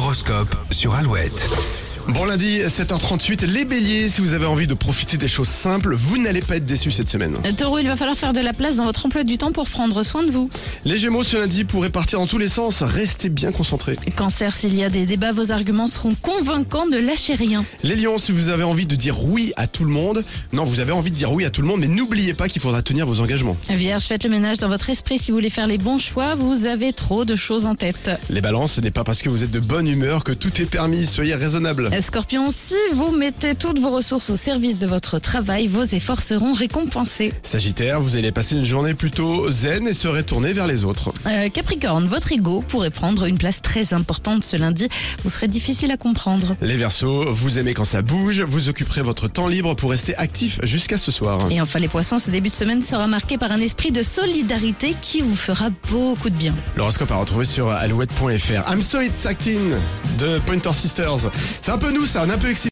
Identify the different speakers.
Speaker 1: L'horoscope sur Alouette.
Speaker 2: Bon lundi, 7h38, les béliers, si vous avez envie de profiter des choses simples, vous n'allez pas être déçus cette semaine.
Speaker 3: Taureau, il va falloir faire de la place dans votre emploi du temps pour prendre soin de vous.
Speaker 2: Les gémeaux, ce lundi pourrait partir dans tous les sens, restez bien concentrés.
Speaker 3: Cancer, s'il y a des débats, vos arguments seront convaincants, ne lâchez rien.
Speaker 2: Les lions, si vous avez envie de dire oui à tout le monde, non, vous avez envie de dire oui à tout le monde, mais n'oubliez pas qu'il faudra tenir vos engagements.
Speaker 3: Vierge, faites le ménage dans votre esprit si vous voulez faire les bons choix, vous avez trop de choses en tête.
Speaker 2: Les balances, ce n'est pas parce que vous êtes de bonne humeur que tout est permis, soyez raisonnables.
Speaker 3: Scorpion, si vous mettez toutes vos ressources au service de votre travail, vos efforts seront récompensés.
Speaker 2: Sagittaire, vous allez passer une journée plutôt zen et serez tourné vers les autres.
Speaker 3: Capricorne, votre ego pourrait prendre une place très importante ce lundi, vous serez difficile à comprendre.
Speaker 2: Les Verseaux, vous aimez quand ça bouge, vous occuperez votre temps libre pour rester actif jusqu'à ce soir.
Speaker 3: Et enfin les poissons, ce début de semaine sera marqué par un esprit de solidarité qui vous fera beaucoup de bien.
Speaker 2: L'horoscope à retrouver sur alouette.fr. I'm So It's Acting de Pointer Sisters. C'est un peu nous, ça, on est un peu excité.